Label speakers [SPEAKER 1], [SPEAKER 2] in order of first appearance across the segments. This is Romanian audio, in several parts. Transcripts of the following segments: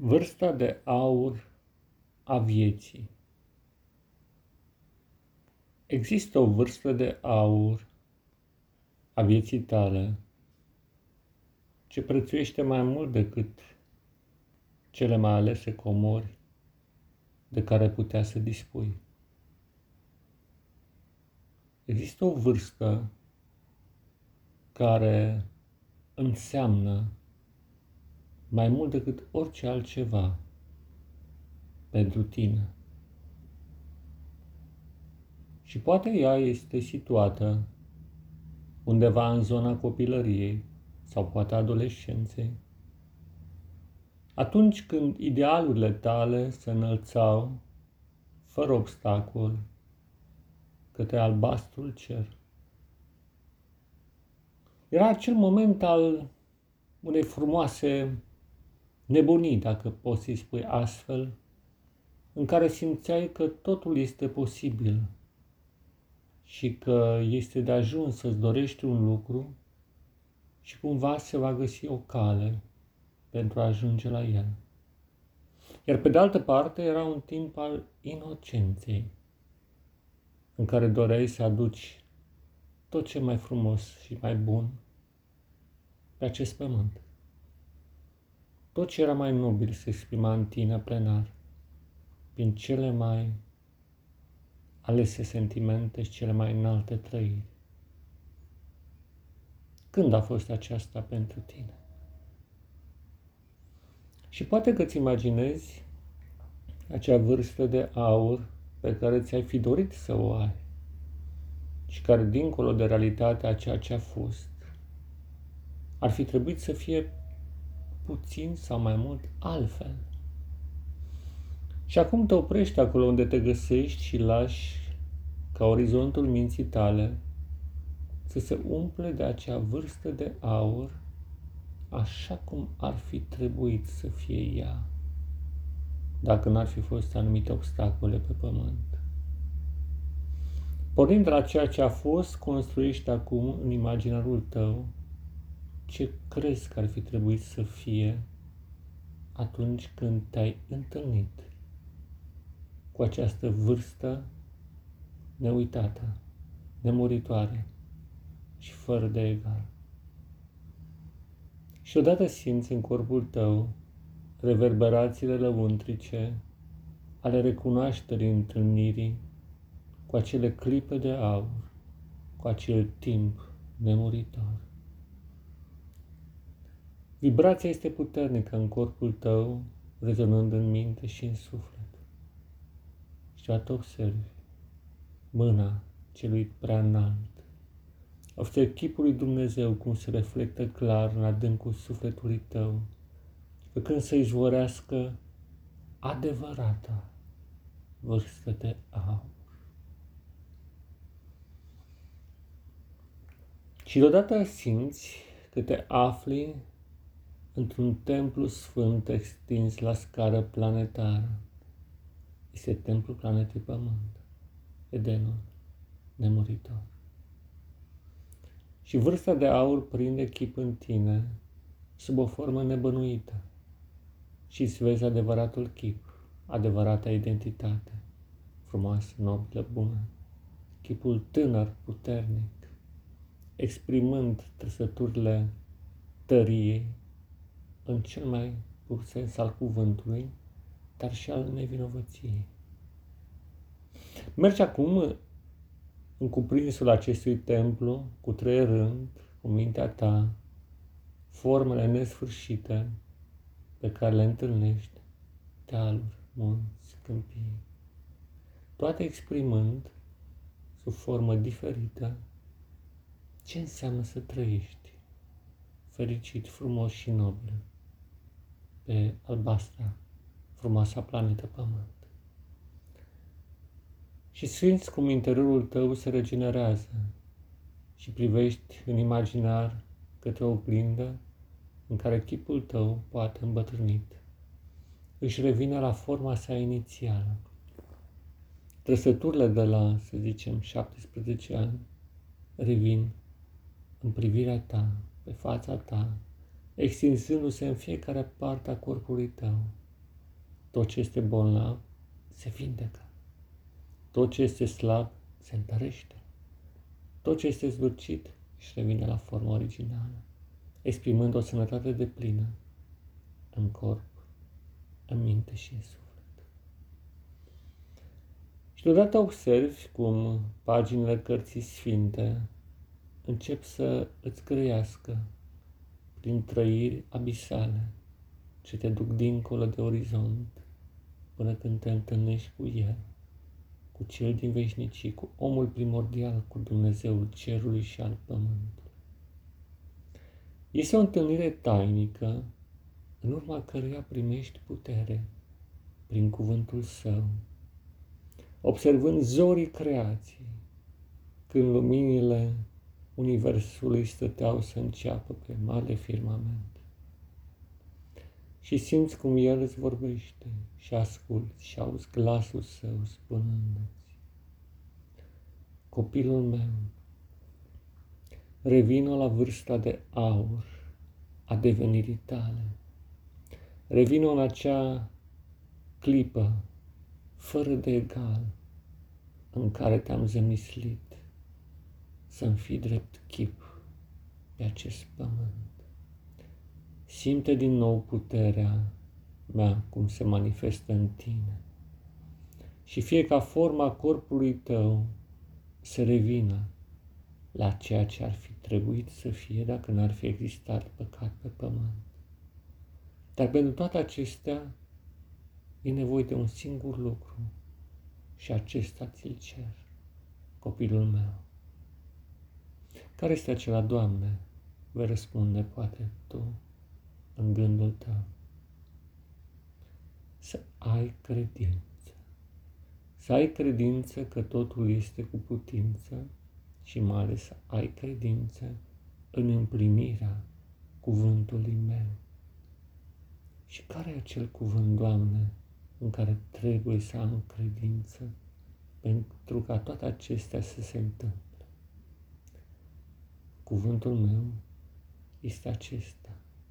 [SPEAKER 1] Vârsta de aur a vieții. Există o vârstă de aur a vieții tale ce prețuiește mai mult decât cele mai alese comori de care putea să dispui. Există o vârstă care înseamnă mai mult decât orice altceva pentru tine. Și poate ea este situată undeva în zona copilăriei sau poate adolescenței, atunci când idealurile tale se înălțau fără obstacol către albastrul cer. Era acel moment al unei frumoase nebunii, dacă poți să-i spui astfel, în care simțeai că totul este posibil și că este de ajuns să-ți dorești un lucru și cumva se va găsi o cale pentru a ajunge la el. Iar pe de altă parte era un timp al inocenței, în care doreai să aduci tot ce mai frumos și mai bun pe acest pământ. Tot ce era mai nobil se exprima în tine plenar, prin cele mai alese sentimente și cele mai înalte trăiri. Când a fost aceasta pentru tine? Și poate că îți imaginezi acea vârstă de aur pe care ți-ai fi dorit să o ai și care, dincolo de realitatea a ceea ce a fost, ar fi trebuit să fie puțin sau mai mult altfel. Și acum te oprești acolo unde te găsești și lași ca orizontul minții tale să se umple de acea vârstă de aur așa cum ar fi trebuit să fie ea, dacă n-ar fi fost anumite obstacole pe pământ. Pornind de la ceea ce a fost, construiești acum în imaginarul tău ce crezi că ar fi trebuit să fie atunci când te-ai întâlnit cu această vârstă neuitată, nemuritoare și fără de egal. Și odată simți în corpul tău reverberațiile lăuntrice ale recunoașterii întâlnirii cu acele clipe de aur, cu acel timp nemuritor. Vibrația este puternică în corpul tău, rezonând în minte și în suflet. Și toată observi mâna celui prea înalt. Observi chipul lui Dumnezeu cum se reflectă clar în adâncul sufletului tău, făcând să izvorească adevărata vârstă de aur. Și deodată simți că te afli într-un templu sfânt extins la scară planetară. Este templul planetei Pământ, Edenul nemuritor. Și vârsta de aur prinde chip în tine sub o formă nebănuită și îți vezi adevăratul chip, adevărata identitate, frumoasă, nobilă, bună, chipul tânăr, puternic, exprimând trăsăturile tăriei în cel mai pur sens al cuvântului, dar și al nevinovăției. Mergi acum în cuprinsul acestui templu, cu trăierând cu mintea ta formele nesfârșite pe care le întâlnești, dealuri, munți, câmpii, toate exprimând sub formă diferită ce înseamnă să trăiești fericit, frumos și nobil pe albastra, frumoasa planetă Pământ. Și simți cum interiorul tău se regenerează și privești în imaginar către o oglindă în care chipul tău, poate îmbătrânit, își revine la forma sa inițială. Trăsăturile de la, să zicem, 17 ani revin în privirea ta, pe fața ta, extinzându-se în fiecare parte a corpului tău, Tot ce este bolnav se vindecă. Tot ce este slab se întărește. Tot ce este zdurcit își revine la forma originală, exprimând o sănătate deplină în corp, în minte și în suflet. Și deodată observi cum paginile cărții sfinte încep să îți grăiască prin trăiri abisale ce te duc dincolo de orizont până când te întâlnești cu El, cu Cel din veșnicii, cu omul primordial, cu Dumnezeul cerului și al pământului. Este o întâlnire tainică în urma căreia primești putere prin cuvântul Său, observând zorii creației, când luminile Universului stăteau să înceapă pe mare firmament. Și simți cum El îți vorbește și asculți și auzi glasul Său spunându-ți: copilul meu, revină la vârsta de aur a devenirii tale. Revină în acea clipă fără de egal în care te-am zămislit să-mi fii drept chip pe acest pământ. Simte din nou puterea mea cum se manifestă în tine și fie ca forma corpului tău să revină la ceea ce ar fi trebuit să fie dacă n-ar fi existat păcat pe pământ. Dar pentru toate acestea e nevoie de un singur lucru și acesta ți-l cer, copilul meu. Care este acela, Doamne? Vei răspunde poate tu în gândul tău. Să ai credință. Să ai credință că totul este cu putință și mai ales să ai credință în împlinirea cuvântului meu. Și care e acel cuvânt, Doamne, în care trebuie să am credință pentru ca toate acestea să se întâmple? Cuvântul meu este acesta: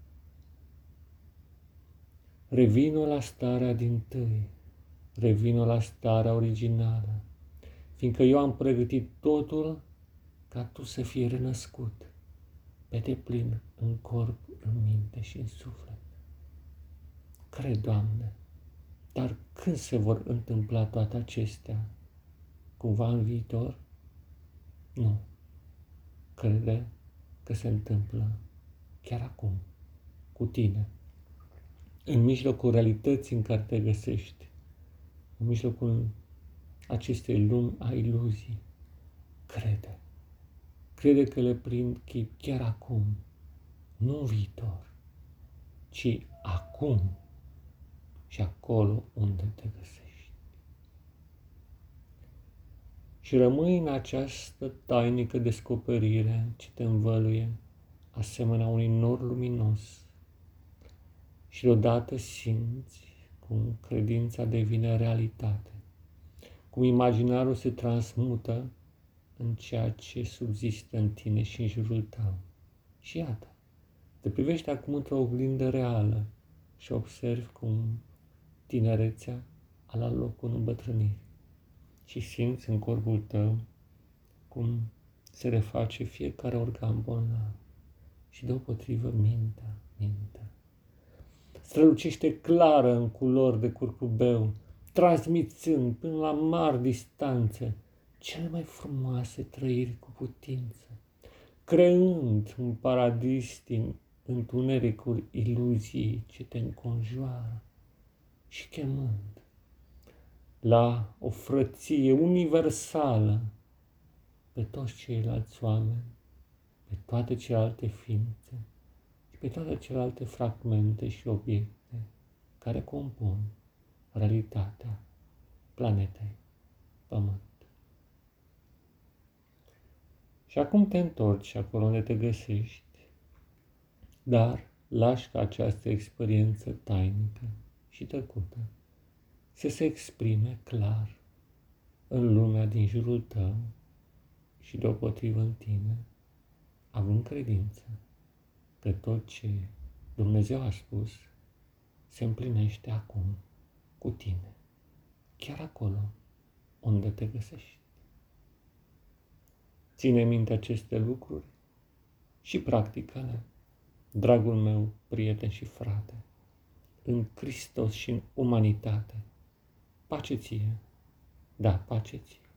[SPEAKER 1] revină la starea dintâi, revină la starea originală, fiindcă eu am pregătit totul ca tu să fii renăscut pe deplin în corp, în minte și în suflet. Cred, Doamne, dar când se vor întâmpla toate acestea? Cumva în viitor? Nu. Crede că se întâmplă chiar acum, cu tine, în mijlocul realității în care te găsești, în mijlocul acestei lumi a iluzii. Crede. Crede că le prind chip chiar acum, nu în viitor, ci acum și acolo unde te găsești. Și rămâi în această tainică descoperire ce te învăluie, asemenea unui nor luminos, și deodată simți cum credința devine realitate, cum imaginarul se transmută în ceea ce subzistă în tine și în jurul tău. Și iată, te privești acum într-o oglindă reală și observi cum tinerețea a luat locul îmbătrânirii și simți în corpul tău cum se reface fiecare organ bolnav și deopotrivă mintea strălucește clară în culori de curcubeu, transmițând până la mari distanțe cele mai frumoase trăiri cu putință, creând un paradis din întunericul iluziei ce te înconjoară și chemând la o frăție universală pe toți ceilalți oameni, pe toate celelalte ființe și pe toate celelalte fragmente și obiecte care compun realitatea planetei Pământ. Și acum te întorci acolo unde te găsești, dar lași ca această experiență tainică și tăcută să se exprime clar în lumea din jurul tău și deopotrivă în tine, având credință că tot ce Dumnezeu a spus se împlinește acum cu tine, chiar acolo unde te găsești. Ține minte aceste lucruri și practică-le, dragul meu prieten și frate, în Hristos și în umanitate. Pace ție, da, pace ție.